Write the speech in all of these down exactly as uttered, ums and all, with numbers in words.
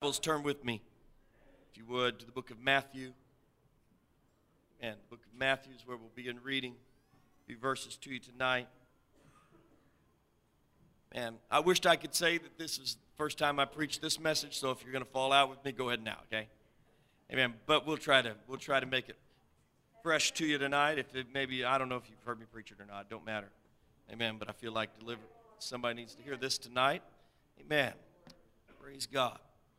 Bibles, turn with me, if you would, to the book of Matthew. And the book of Matthew is where we'll begin reading a few verses to you tonight. And I wished I could say that this is the first time I preached this message, so if you're going to fall out with me, go ahead now, okay? Amen. But we'll try to we'll try to make it fresh to you tonight. If it maybe I don't know if you've heard me preach it or not, it don't matter. Amen. But I feel like deliver somebody needs to hear this tonight. Amen. Praise God.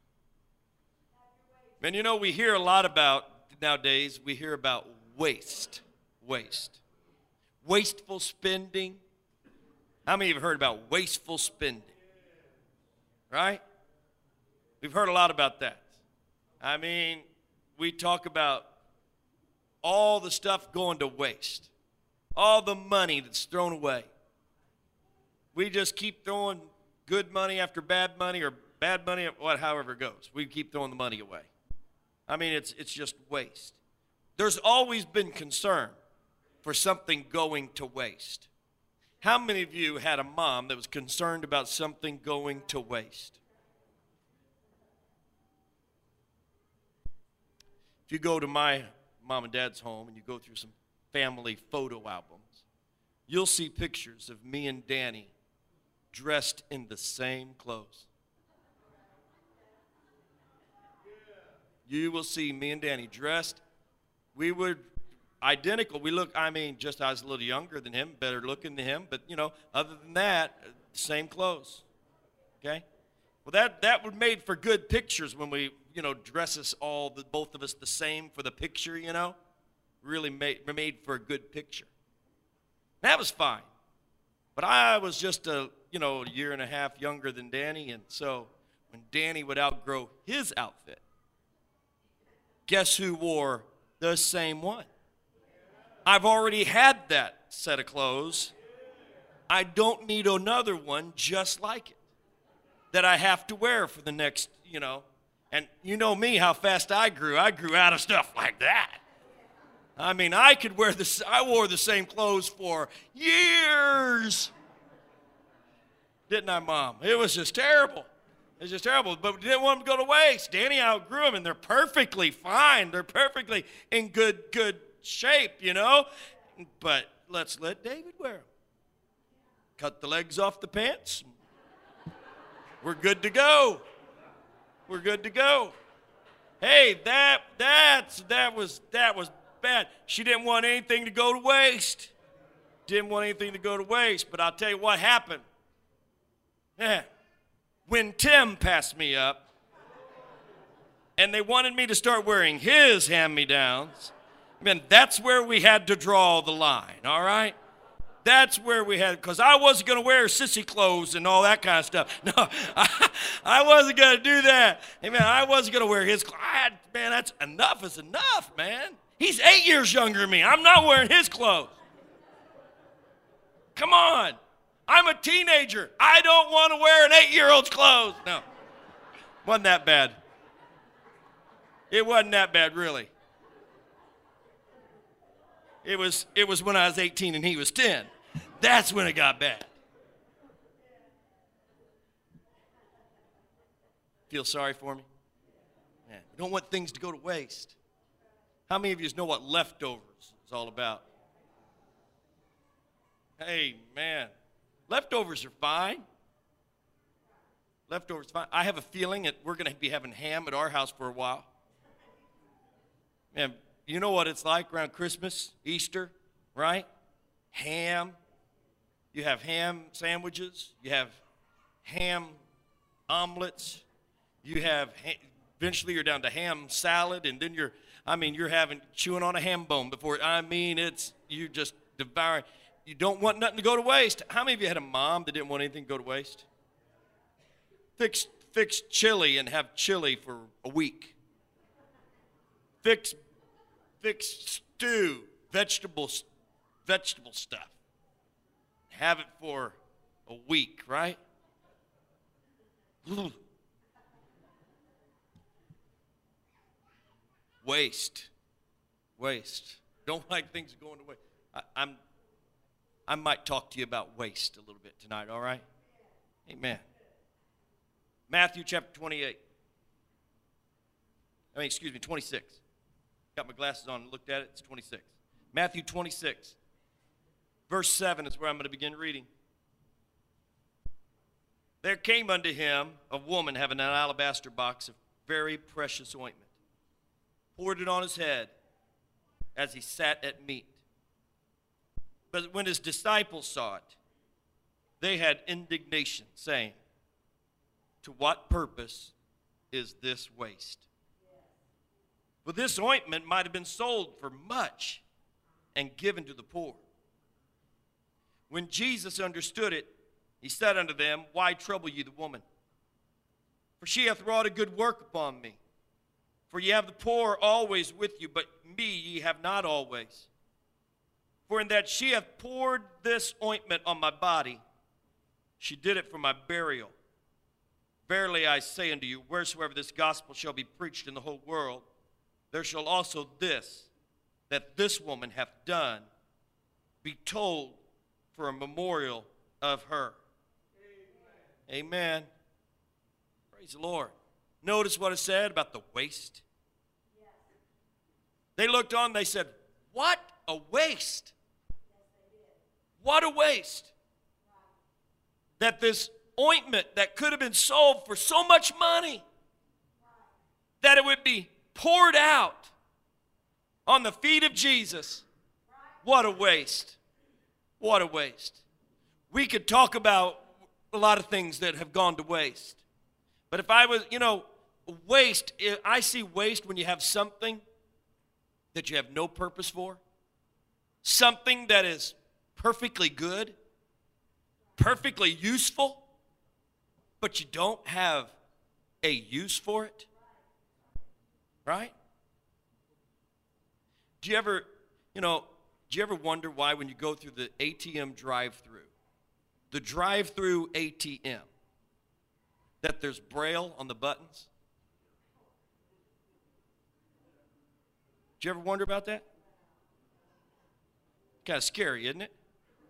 Man, you know, we hear a lot about, nowadays, we hear about waste. Waste. Wasteful spending. How many of you have heard about wasteful spending? Right? We've heard a lot about that. I mean, we talk about all the stuff going to waste. All the money that's thrown away. We just keep throwing good money after bad money or bad money, what, however it goes. We keep throwing the money away. I mean, it's it's just waste. There's always been concern for something going to waste. How many of you had a mom that was concerned about something going to waste? If you go to my mom and dad's home and you go through some family photo albums, you'll see pictures of me and Danny dressed in the same clothes. You will see me and Danny dressed. We were identical. We look, I mean, just I was a little younger than him, better looking than him, but, you know, other than that, same clothes. Okay? Well, that, that would made for good pictures when we, you know, dress us all, the, both of us the same for the picture, you know. Really made, made for a good picture. That was fine. But I was just a, you know, a year and a half younger than Danny, and so when Danny would outgrow his outfit, guess who wore the same one? I've already had that set of clothes. I don't need another one just like it that I have to wear for the next, you know. And you know me, how fast I grew. I grew out of stuff like that. I mean, I could wear this. I wore the same clothes for years. Didn't I, Mom? It was just terrible. It was just terrible. But we didn't want them to go to waste. Danny outgrew them, and they're perfectly fine. They're perfectly in good, good shape, you know. But let's let David wear them. Cut the legs off the pants. We're good to go. We're good to go. Hey, that that's that was that was bad. She didn't want anything to go to waste. Didn't want anything to go to waste. But I'll tell you what happened. Yeah. When Tim passed me up, and they wanted me to start wearing his hand-me-downs, I mean, that's where we had to draw the line, all right? That's where we had, because I wasn't going to wear sissy clothes and all that kind of stuff. No, I, I wasn't going to do that. Hey, man, I wasn't going to wear his clothes. I had, man, that's enough is enough, man. He's eight years younger than me. I'm not wearing his clothes. Come on. I'm a teenager. I don't want to wear an eight-year-old's clothes. No, wasn't that bad. It wasn't that bad, really. It was, it was when I was eighteen and he was ten. That's when it got bad. Feel sorry for me? Man, we don't want things to go to waste. How many of you know what leftovers is all about? Hey, man. Leftovers are fine. Leftovers are fine. I have a feeling that we're going to be having ham at our house for a while. And you know what it's like around Christmas, Easter, right? Ham. You have ham sandwiches. You have ham omelets. You have, eventually you're down to ham salad, and then you're, I mean, you're having, chewing on a ham bone before, I mean, it's, you just devouring. You don't want nothing to go to waste. How many of you had a mom that didn't want anything to go to waste? Fix, fix chili and have chili for a week. Fix, fix stew, vegetables, vegetable stuff. Have it for a week, right? Ooh. Waste. Waste. Don't like things going to waste. I, I'm I might talk to you about waste a little bit tonight, all right? Amen. Matthew chapter twenty-eight. I mean, excuse me, twenty-six. Got my glasses on and looked at it. It's twenty-six. Matthew twenty-six. Verse seven is where I'm going to begin reading. There came unto him a woman having an alabaster box of very precious ointment, poured it on his head as he sat at meat. But when his disciples saw it, they had indignation, saying, to what purpose is this waste? For this ointment might have been sold for much and given to the poor. When Jesus understood it, he said unto them, why trouble ye the woman? For she hath wrought a good work upon me. For ye have the poor always with you, but me ye have not always. For in that she hath poured this ointment on my body, she did it for my burial. Verily I say unto you, wheresoever this gospel shall be preached in the whole world, there shall also this, that this woman hath done, be told for a memorial of her. Amen. Amen. Praise the Lord. Notice what it said about the waste. Yes. They looked on, they said, what a waste. Yes, they did. What a waste. Right. That this ointment that could have been sold for so much money, right, that it would be poured out on the feet of Jesus. Right. What a waste. What a waste. We could talk about a lot of things that have gone to waste. But if I was, you know, waste, I see waste when you have something that you have no purpose for, something that is perfectly good, perfectly useful, but you don't have a use for it. Right? Do you ever, you know, do you ever wonder why when you go through the A T M drive-through, the drive-through A T M, that there's Braille on the buttons? Do you ever wonder about that? Kind of scary, isn't it?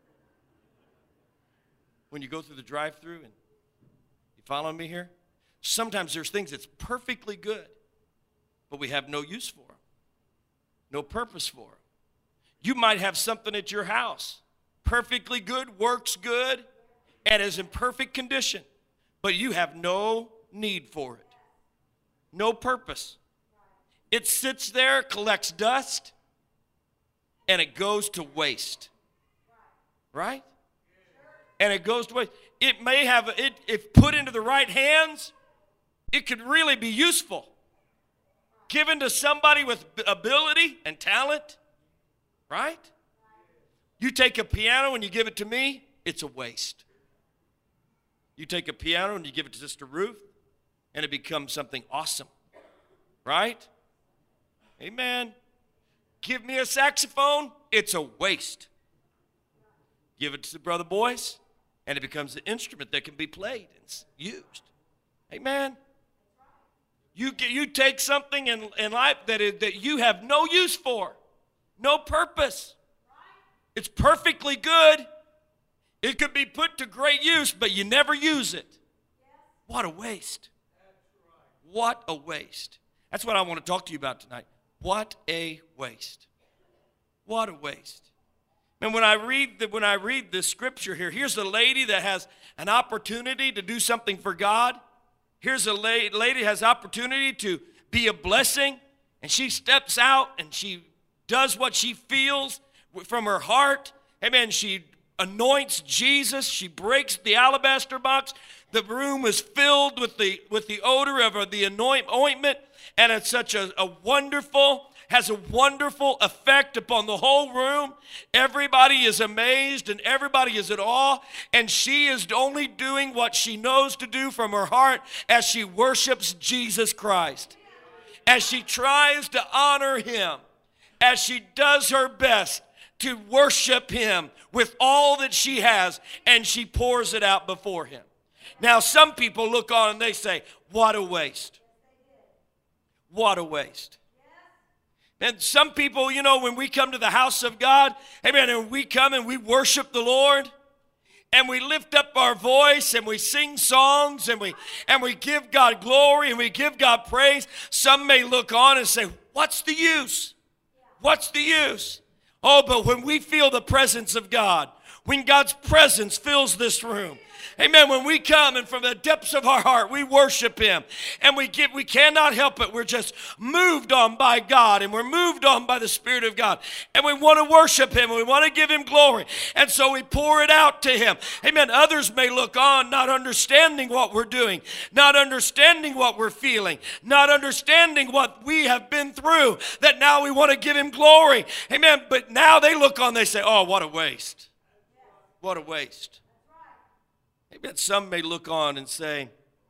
When you go through the drive-through and you following me here? Sometimes there's things that's perfectly good, but we have no use for them, no purpose for them. You might have something at your house, perfectly good, works good, and is in perfect condition, but you have no need for it, no purpose. It sits there, collects dust, and it goes to waste, right? And it goes to waste. It may have, it, if put into the right hands, it could really be useful. Given to somebody with ability and talent, right? You take a piano and you give it to me, it's a waste. You take a piano and you give it to Sister Ruth, and it becomes something awesome, right? Amen. Give me a saxophone, it's a waste. Give it to the brother boys, and it becomes an instrument that can be played and used. Amen. You, you take something in, in life that, is, that you have no use for, no purpose. It's perfectly good. It could be put to great use, but you never use it. What a waste. What a waste. That's what I want to talk to you about tonight. What a waste. What a waste. And when I read the, when I read this scripture here, here's a lady that has an opportunity to do something for God. Here's a lady, lady has opportunity to be a blessing, and she steps out and she does what she feels from her heart. Amen. She anoints Jesus. She breaks the alabaster box. The room is filled with the with the odor of the anoint, ointment, and it's such a, a wonderful, has a wonderful effect upon the whole room. Everybody is amazed and everybody is at awe, and she is only doing what she knows to do from her heart as she worships Jesus Christ, as she tries to honor him, as she does her best to worship him with all that she has, and she pours it out before him. Now, some people look on and they say, what a waste. What a waste. And some people, you know, when we come to the house of God, amen, and we come and we worship the Lord, and we lift up our voice and we sing songs and we and we give God glory and we give God praise, some may look on and say, what's the use? What's the use? Oh, but when we feel the presence of God, when God's presence fills this room, amen, when we come and from the depths of our heart we worship him and we give, we cannot help it. We're just moved on by God and we're moved on by the Spirit of God. And we want to worship him and we want to give him glory. And so we pour it out to him. Amen. Others may look on not understanding what we're doing, not understanding what we're feeling, not understanding what we have been through, that now we want to give him glory. Amen. But now they look on, they say, oh, what a waste. What a waste. Amen. Some may look on and say,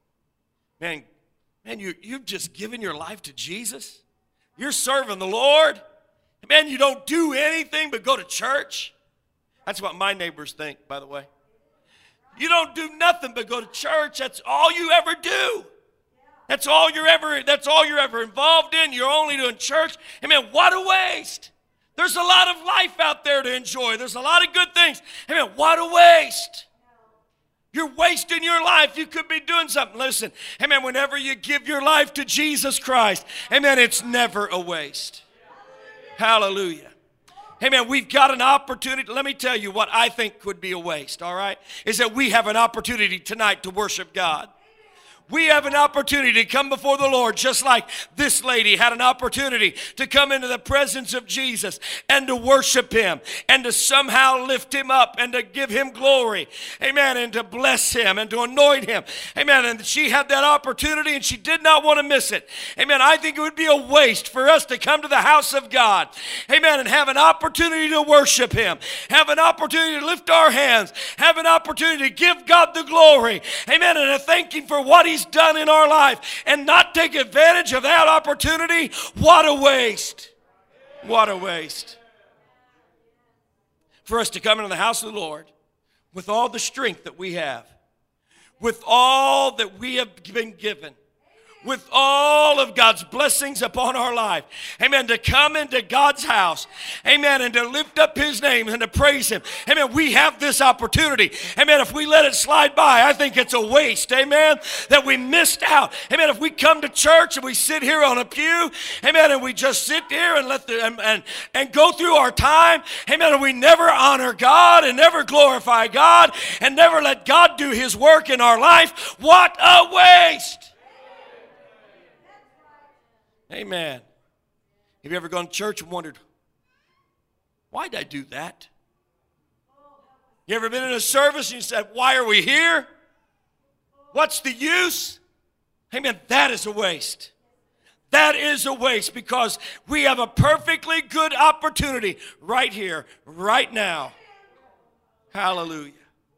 man, man, you, you've just given your life to Jesus. You're serving the Lord. Man, you don't do anything but go to church. That's what my neighbors think, by the way. You don't do nothing but go to church. That's all you ever do. That's all you're ever, that's all you're ever involved in. You're only doing church. Amen. What a waste. There's a lot of life out there to enjoy. There's a lot of good things. Amen. What a waste. You're wasting your life. You could be doing something. Listen, amen, whenever you give your life to Jesus Christ, amen, it's never a waste. Hallelujah. Amen, we've got an opportunity. Let me tell you what I think could be a waste, all right, is that we have an opportunity tonight to worship God. We have an opportunity to come before the Lord just like this lady had an opportunity to come into the presence of Jesus and to worship him and to somehow lift him up and to give him glory. Amen. And to bless him and to anoint him. Amen. And she had that opportunity and she did not want to miss it. Amen. I think it would be a waste for us to come to the house of God. Amen. And have an opportunity to worship him. Have an opportunity to lift our hands. Have an opportunity to give God the glory. Amen. And to thank him for what he's done in our life and not take advantage of that opportunity. What a waste. What a waste. For us to come into the house of the Lord with all the strength that we have, with all that we have been given, with all of God's blessings upon our life. Amen. To come into God's house. Amen. And to lift up his name and to praise him. Amen. We have this opportunity. Amen. If we let it slide by, I think it's a waste. Amen. That we missed out. Amen. If we come to church and we sit here on a pew. Amen. And we just sit here and let the and, and, and go through our time. Amen. And we never honor God and never glorify God and never let God do his work in our life. What a waste. Amen. Have you ever gone to church and wondered, why did I do that? You ever been in a service and you said, why are we here? What's the use? Amen. That is a waste. That is a waste because we have a perfectly good opportunity right here, right now. Hallelujah.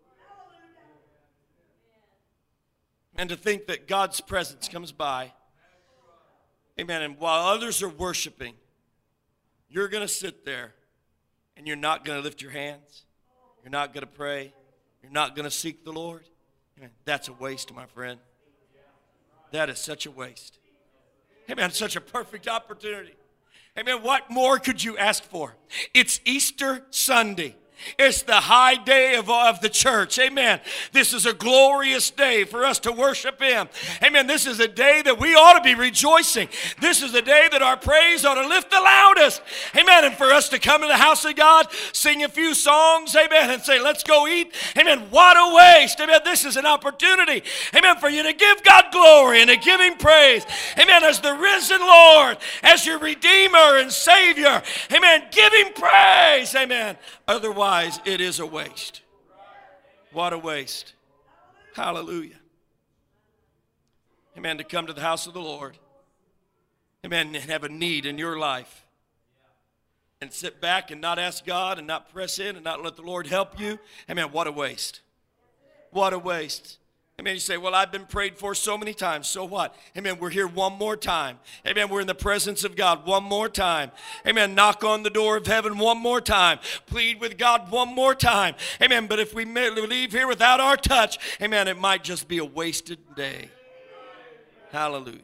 And to think that God's presence comes by. Amen. And while others are worshiping, you're going to sit there and you're not going to lift your hands. You're not going to pray. You're not going to seek the Lord. Amen. That's a waste, my friend. That is such a waste. Amen. Such a perfect opportunity. Amen. What more could you ask for? It's Easter Sunday. It's the high day of, of the church. Amen. This is a glorious day for us to worship him. Amen. This is a day that we ought to be rejoicing. This is a day that our praise ought to lift the loudest. Amen. And for us to come to the house of God, sing a few songs. Amen. And say, let's go eat. Amen. What a waste. Amen. This is an opportunity. Amen. For you to give God glory and to give him praise. Amen. As the risen Lord, as your Redeemer and Savior. Amen. Give him praise. Amen. Otherwise, it is a waste. What a waste. Hallelujah. Amen. To come to the house of the Lord. Amen. And have a need in your life. And sit back and not ask God and not press in and not let the Lord help you. Amen. What a waste. What a waste. Amen. You say, well, I've been prayed for so many times. So what? Amen. We're here one more time. Amen. We're in the presence of God one more time. Amen. Knock on the door of heaven one more time. Plead with God one more time. Amen. But if we leave here without our touch, amen, it might just be a wasted day. Hallelujah.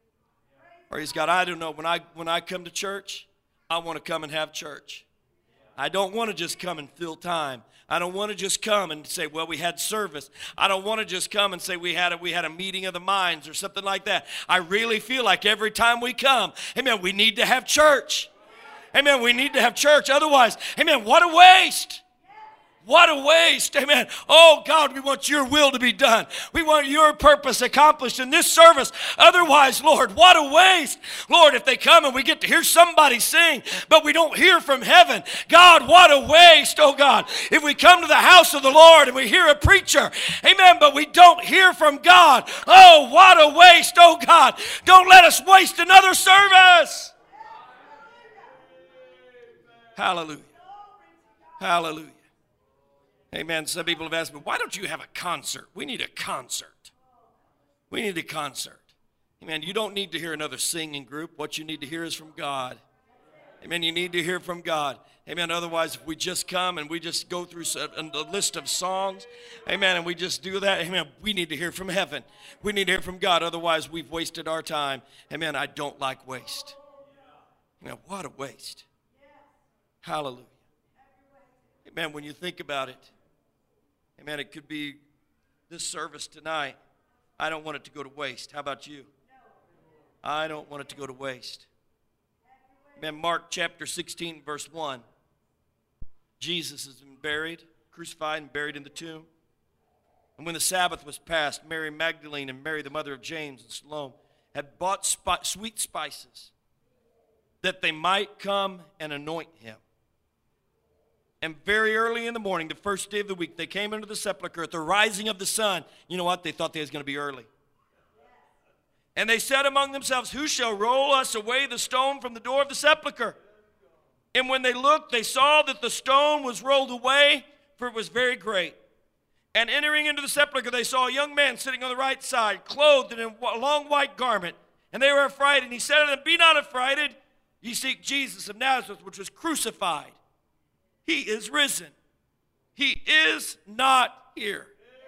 Praise God. I don't know. When I, when I come to church, I want to come and have church. I don't want to just come and fill time. I don't want to just come and say, well, we had service. I don't want to just come and say we had a, we had a meeting of the minds or something like that. I really feel like every time we come, amen, we need to have church. Amen, we need to have church. Otherwise, amen, what a waste. What a waste, amen. Oh, God, we want your will to be done. We want your purpose accomplished in this service. Otherwise, Lord, what a waste. Lord, if they come and we get to hear somebody sing, but we don't hear from heaven, God, what a waste, oh God. If we come to the house of the Lord and we hear a preacher, amen, but we don't hear from God, oh, what a waste, oh God. Don't let us waste another service. Hallelujah. Hallelujah. Amen. Some people have asked me, why don't you have a concert? We need a concert. We need a concert. Amen. You don't need to hear another singing group. What you need to hear is from God. Amen. You need to hear from God. Amen. Otherwise, if we just come and we just go through a list of songs, amen, and we just do that, amen, we need to hear from heaven. We need to hear from God. Otherwise, we've wasted our time. Amen. I don't like waste. Amen. What a waste. Hallelujah. Amen. When you think about it, amen, it could be this service tonight. I don't want it to go to waste. How about you? I don't want it to go to waste. Amen. Mark chapter sixteen, verse one. Jesus has been buried, crucified and buried in the tomb. And when the Sabbath was past, Mary Magdalene and Mary, the mother of James and Salome, had bought spi- sweet spices that they might come and anoint him. And very early in the morning, the first day of the week, they came into the sepulchre at the rising of the sun. You know what? They thought they was going to be early. And they said among themselves, who shall roll us away the stone from the door of the sepulchre? And when they looked, they saw that the stone was rolled away, for it was very great. And entering into the sepulchre, they saw a young man sitting on the right side, clothed in a long white garment. And they were afraid. And he said to them, be not affrighted. Ye seek Jesus of Nazareth, which was crucified. He is risen. He is not here.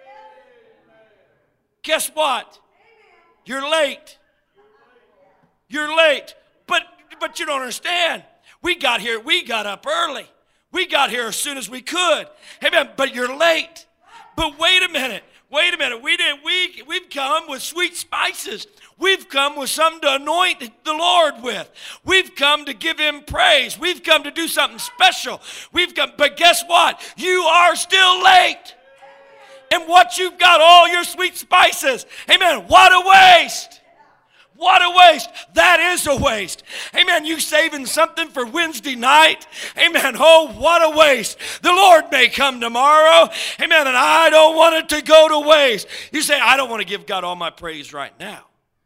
Guess what? You're late. You're late. But but you don't understand. We got here. We got up early. We got here as soon as we could. Amen. But you're late. But wait a minute. Wait a minute. We didn't. We we've come with sweet spices. We've come with something to anoint the Lord with. We've come to give him praise. We've come to do something special. We've come, but guess what? You are still late. And what you've got, all your sweet spices. Amen. What a waste. What a waste. That is a waste. Amen. You saving something for Wednesday night. Amen. Oh, what a waste. The Lord may come tomorrow. Amen. And I don't want it to go to waste. You say, I don't want to give God all my praise right now.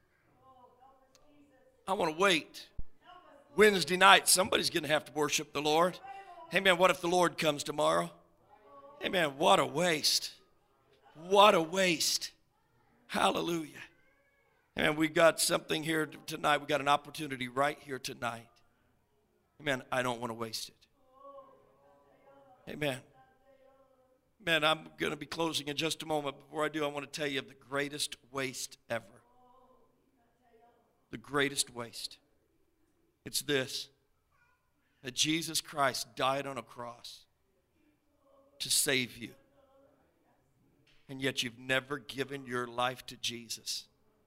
I want to wait. Wednesday night, somebody's going to have to worship the Lord. Amen. What if the Lord comes tomorrow? Amen. What a waste. What a waste. Hallelujah. And we got something here tonight. We got an opportunity right here tonight. Amen. I don't want to waste it. Amen. Man, I'm going to be closing in just a moment. Before I do, I want to tell you of the greatest waste ever. The greatest waste. It's this. That Jesus Christ died on a cross to save you. And yet you've never given your life to Jesus.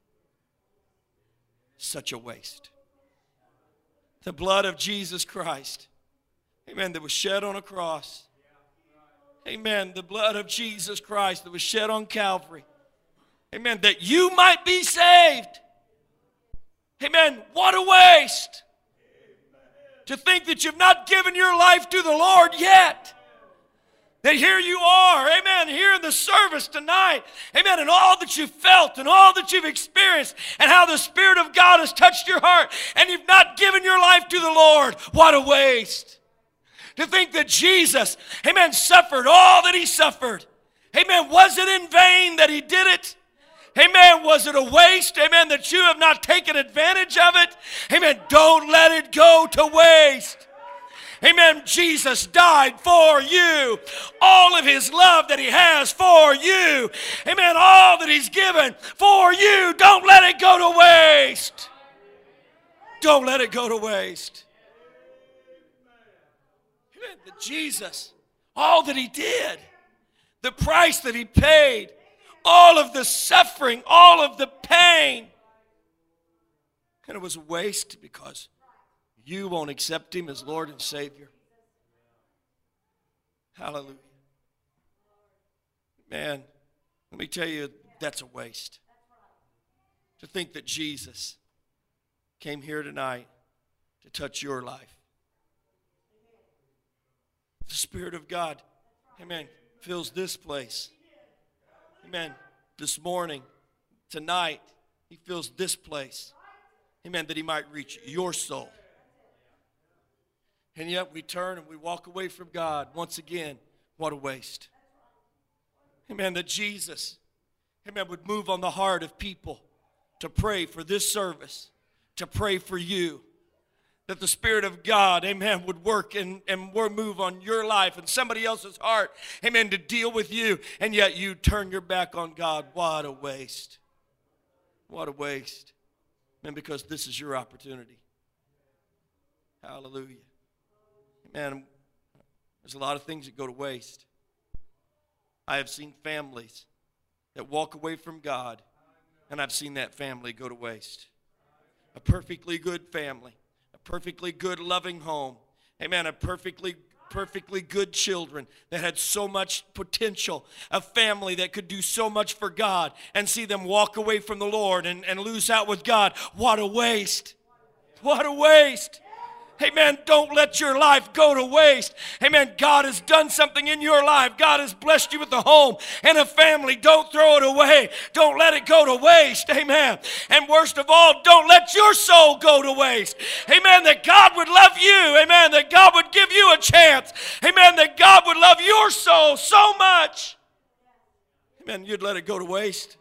Such a waste. The blood of Jesus Christ, amen, that was shed on a cross. Amen, the blood of Jesus Christ that was shed on Calvary. Amen, that you might be saved. Amen, what a waste. To think that you've not given your life to the Lord yet. That here you are, amen, here in the service tonight, amen, and all that you've felt and all that you've experienced and how the Spirit of God has touched your heart and you've not given your life to the Lord. What a waste. To think that Jesus, amen, suffered all that he suffered. Amen, was it in vain that he did it? Amen, was it a waste, amen, that you have not taken advantage of it? Amen, don't let it go to waste. Amen. Jesus died for you. All of his love that he has for you. Amen. All that he's given for you. Don't let it go to waste. Don't let it go to waste. Amen. That Jesus, all that he did, the price that he paid, all of the suffering, all of the pain. And it was a waste because you won't accept him as Lord and Savior. Hallelujah. Man, let me tell you, that's a waste. To think that Jesus came here tonight to touch your life. The Spirit of God, amen, fills this place. Amen. This morning, tonight, he fills this place. Amen, that he might reach your soul. And yet we turn and we walk away from God. Once again, what a waste. Amen, that Jesus, amen, would move on the heart of people to pray for this service, to pray for you. That the Spirit of God, amen, would work and, and move on your life and somebody else's heart, amen, to deal with you. And yet you turn your back on God. What a waste. What a waste. And because this is your opportunity. Hallelujah. Man, there's a lot of things that go to waste. I have seen families that walk away from God, and I've seen that family go to waste. A perfectly good family, a perfectly good loving home, amen, a perfectly perfectly good children that had so much potential, a family that could do so much for God, and see them walk away from the Lord and, and lose out with God. What a waste. What a waste. Amen. Don't let your life go to waste. Amen. God has done something in your life. God has blessed you with a home and a family. Don't throw it away. Don't let it go to waste. Amen. And worst of all, don't let your soul go to waste. Amen. That God would love you. Amen. That God would give you a chance. Amen. That God would love your soul so much. Amen. You'd let it go to waste.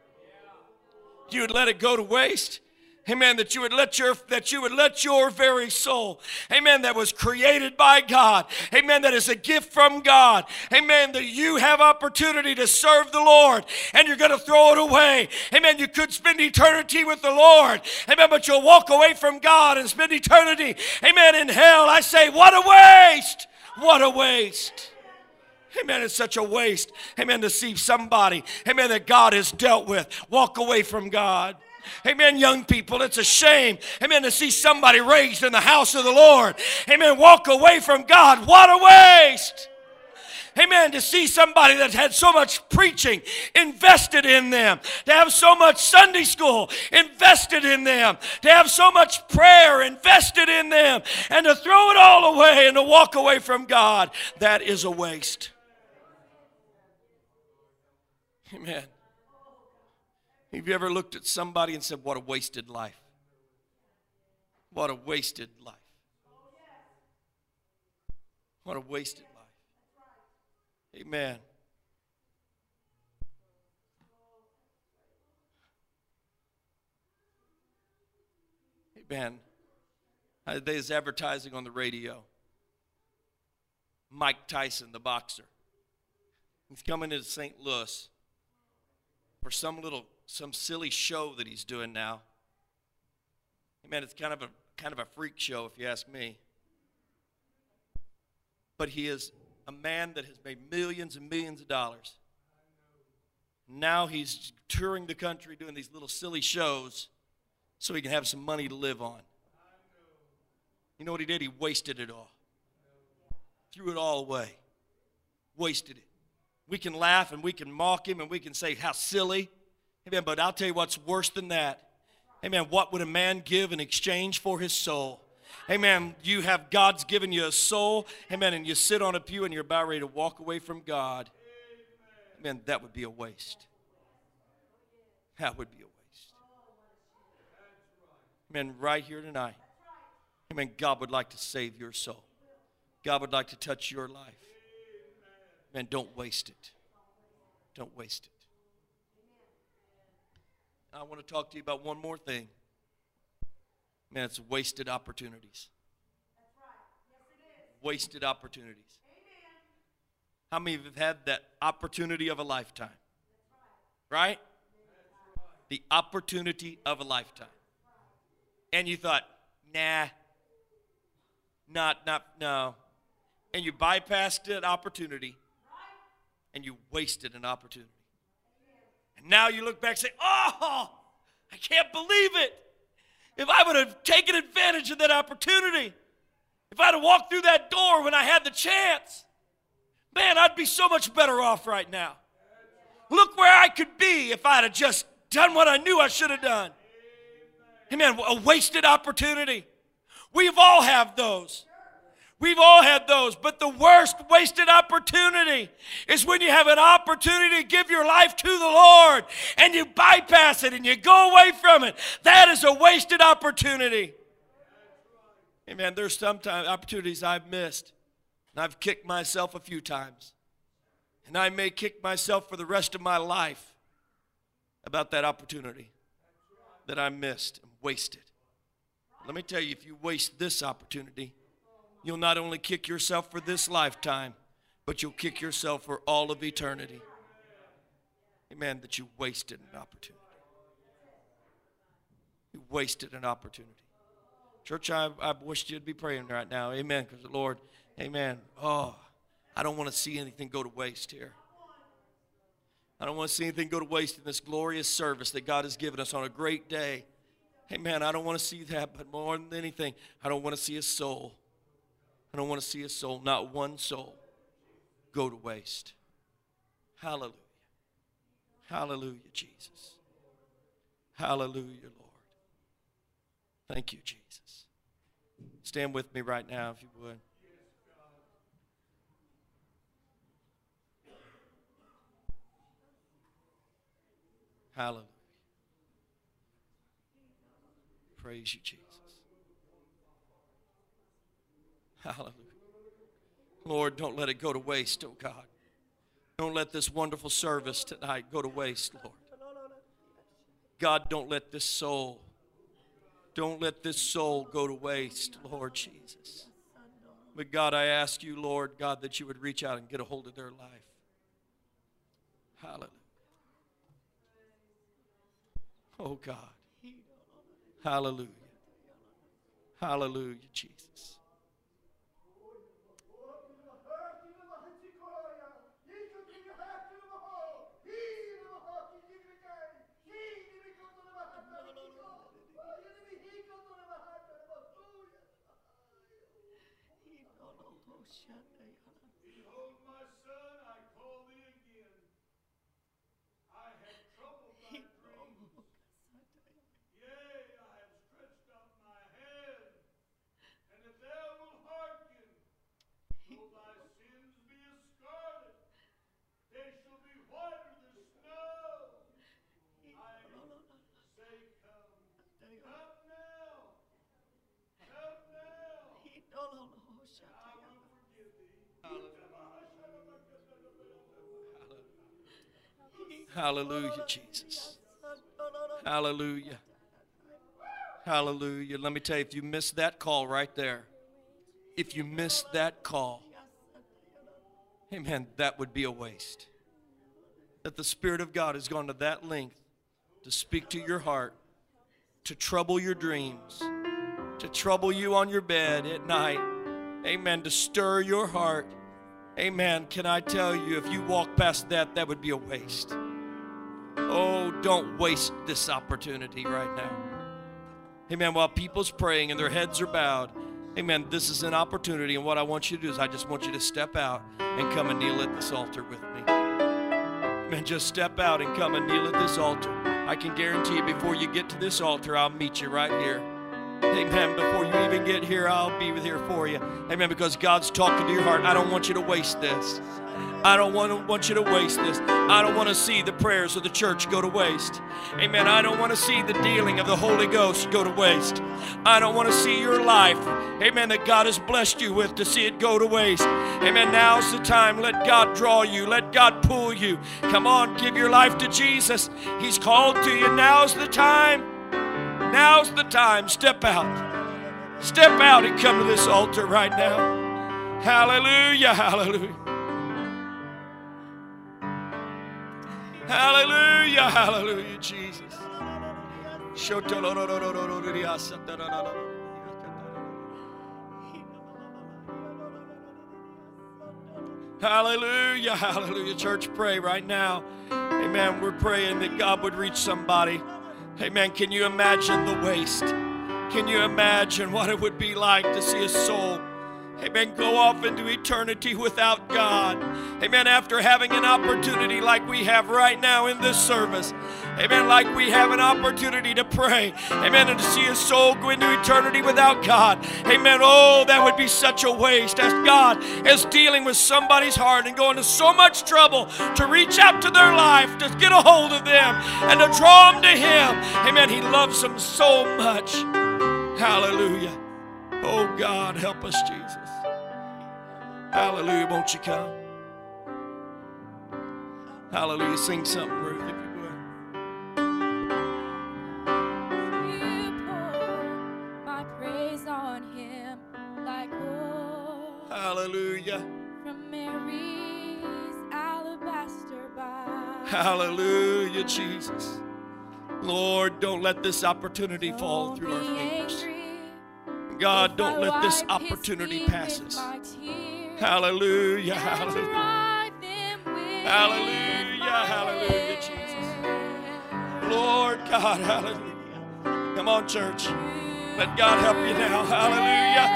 You'd let it go to waste. Amen, that you would let your that you would let your very soul, amen, that was created by God, amen, that is a gift from God, amen, that you have opportunity to serve the Lord, and you're going to throw it away. Amen, you could spend eternity with the Lord, amen, but you'll walk away from God and spend eternity, amen, in hell. I say, what a waste, what a waste. Amen, it's such a waste, amen, to see somebody, amen, that God has dealt with walk away from God. Amen, young people, it's a shame, amen, to see somebody raised in the house of the Lord, amen, walk away from God. What a waste. Amen, to see somebody that had so much preaching invested in them, to have so much Sunday school invested in them, to have so much prayer invested in them, and to throw it all away and to walk away from God. That is a waste. Amen. Have you ever looked at somebody and said, what a wasted life? What a wasted life. What a wasted life. Amen. Amen. There's advertising on the radio. Mike Tyson, the boxer. He's coming into Saint Louis for some little some silly show that he's doing now. Amen. It's kind of a kind of a freak show, if you ask me. But he is a man that has made millions and millions of dollars. Now he's touring the country doing these little silly shows so he can have some money to live on. You know what he did? He wasted it all. Threw it all away. Wasted it. We can laugh and we can mock him and we can say how silly. Amen. But I'll tell you what's worse than that. Amen. What would a man give in exchange for his soul? Amen. You have God's given you a soul. Amen. And you sit on a pew and you're about ready to walk away from God. Amen. That would be a waste. That would be a waste. Amen. Right here tonight. Amen. God would like to save your soul. God would like to touch your life. Amen. Don't waste it. Don't waste it. I want to talk to you about one more thing. Man, it's wasted opportunities. That's right. Yes, it is. Wasted opportunities. Amen. How many of you have had that opportunity of a lifetime? That's right. Right? That's right. The opportunity of a lifetime. And you thought, nah, not, not, no. and you bypassed an opportunity, and you wasted an opportunity. And now you look back and say, oh, I can't believe it. If I would have taken advantage of that opportunity, if I'd have walked through that door when I had the chance, man, I'd be so much better off right now. Look where I could be if I'd have just done what I knew I should have done. Amen. A wasted opportunity. We've all had those. We've all had those. But the worst wasted opportunity is when you have an opportunity to give your life to the Lord and you bypass it and you go away from it. That is a wasted opportunity. Amen. There's sometimes opportunities I've missed. And I've kicked myself a few times. And I may kick myself for the rest of my life about that opportunity that I missed and wasted. Let me tell you, if you waste this opportunity, you'll not only kick yourself for this lifetime, but you'll kick yourself for all of eternity. Amen, that you wasted an opportunity. You wasted an opportunity. Church, I, I wish you'd be praying right now. Amen, because the Lord, amen. Oh, I don't want to see anything go to waste here. I don't want to see anything go to waste in this glorious service that God has given us on a great day. Amen. I don't want to see that, but more than anything, I don't want to see a soul. I don't want to see a soul, not one soul, go to waste. Hallelujah. Hallelujah, Jesus. Hallelujah, Lord. Thank you, Jesus. Stand with me right now, if you would. Hallelujah. Praise you, Jesus. Hallelujah. Lord, don't let it go to waste, oh God. Don't let this wonderful service tonight go to waste, Lord. God, don't let this soul, don't let this soul go to waste, Lord Jesus. But God, I ask you, Lord, God, that you would reach out and get a hold of their life. Hallelujah. Oh, God. Hallelujah. Hallelujah, Jesus. Behold, my son, I call thee again. I have troubled thy dreams. Yea, I have stretched out my hand. And if thou wilt hearken, though thy sins be as scarlet, they shall be whiter than snow. I say, come. Come now. Come now. I will forgive thee. Hallelujah, Jesus. Hallelujah. Hallelujah. Let me tell you, if you missed that call right there, if you missed that call, amen, that would be a waste. That the Spirit of God has gone to that length to speak to your heart, to trouble your dreams, to trouble you on your bed at night. Amen. To stir your heart. Amen. Can I tell you, if you walk past that, that would be a waste. Oh, don't waste this opportunity right now. Amen. While people's praying and their heads are bowed, amen, this is an opportunity. And what I want you to do is I just want you to step out and come and kneel at this altar with me. Amen. Just step out and come and kneel at this altar. I can guarantee you before you get to this altar, I'll meet you right here. Amen. Before you even get here, I'll be here for you. Amen. Because God's talking to your heart. I don't want you to waste this. I don't want, to, want you to waste this. I don't want to see the prayers of the church go to waste. Amen. I don't want to see the dealing of the Holy Ghost go to waste. I don't want to see your life, amen, that God has blessed you with, to see it go to waste. Amen. Now's the time. Let God draw you. Let God pull you. Come on, give your life to Jesus. He's called to you. Now's the time. Now's the time. Step out. Step out and come to this altar right now. Hallelujah. Hallelujah. Hallelujah, hallelujah, Jesus. Hallelujah, hallelujah. Church, pray right now. Amen. We're praying that God would reach somebody. Amen. Can you imagine the waste? Can you imagine what it would be like to see a soul, amen, go off into eternity without God? Amen. After having an opportunity like we have right now in this service. Amen. Like we have an opportunity to pray. Amen. And to see a soul go into eternity without God. Amen. Oh, that would be such a waste, as God is dealing with somebody's heart and going to so much trouble to reach out to their life, to get a hold of them and to draw them to Him. Amen. He loves them so much. Hallelujah. Oh, God, help us, Jesus. Hallelujah. Won't you come? Hallelujah. Sing something, Ruth, if you would. You pour my praise on Him like oil Hallelujah. from Mary's alabaster box. Hallelujah, Jesus. Lord, don't let this opportunity fall Don't through our be fingers. angry God, if don't I let this wipe His opportunity feet pass with us. my tears Hallelujah, and hallelujah. dry them with Hallelujah, my hallelujah, hair. Jesus. Lord God, hallelujah. Come on, church. Let God help you now. Hallelujah.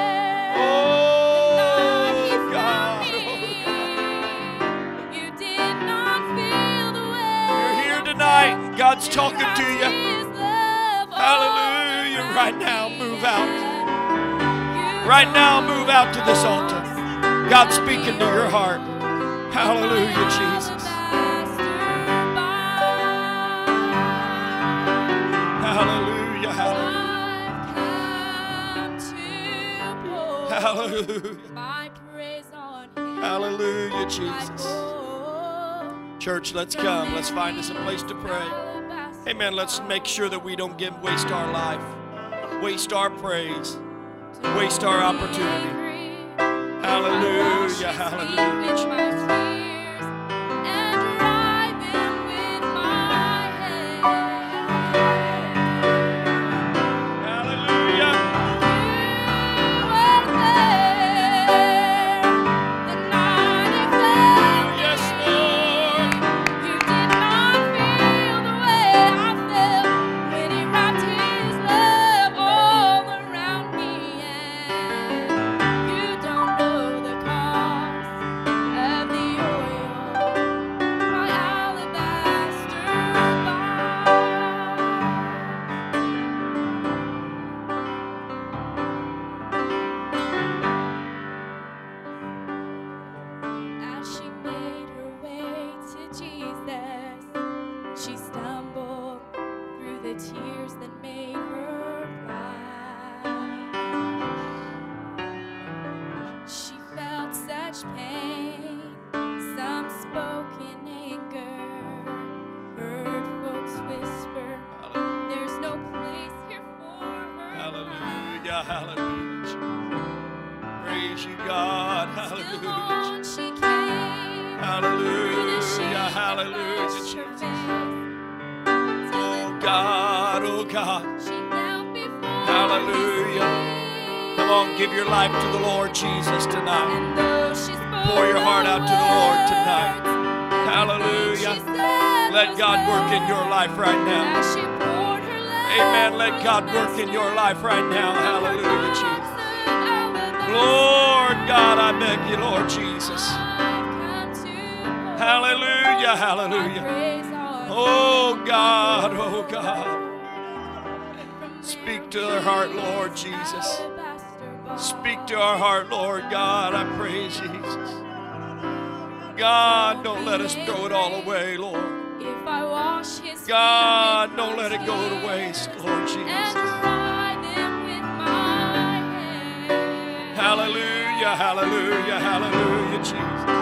Oh, God. Oh, God. You did not feel the way You're here tonight. God's talking to you. His love Hallelujah. all Right now, move out. You Right now, move out to this altar. God's speaking to your heart. Hallelujah, Jesus. Hallelujah, hallelujah. Hallelujah. My praise on Him. Hallelujah, Like Jesus. oil Church, let's come. Let's find us a place to pray. alabaster Amen. Let's make sure that we don't give waste our life, waste our praise, waste our opportunity. Hallelujah, hallelujah, Jesus. Hallelujah. Yes, Lord. As she made her way to Jesus, she stumbled through the tears that made her blind. She felt such pain, some spoke in anger, heard folks whisper, there's no place here for her. Hallelujah, hallelujah. Praise you, God. Still Hallelujah. on she came. Hallelujah, hallelujah, Jesus. Oh God, oh God. Hallelujah. Come on, give your life to the Lord Jesus tonight. Pour your heart out to the Lord tonight. Hallelujah. Let God work in your life right now. Amen. Let God work in your life right now. Hallelujah, Jesus. Lord God, I beg you, Lord Jesus. Hallelujah, hallelujah. Oh God, oh God. Speak to our heart, Lord Jesus. Speak to our heart, Lord God. I praise Jesus. God, don't let us throw it all away, Lord. God, don't let it go to waste, Lord Jesus. Hallelujah, hallelujah, hallelujah, Jesus.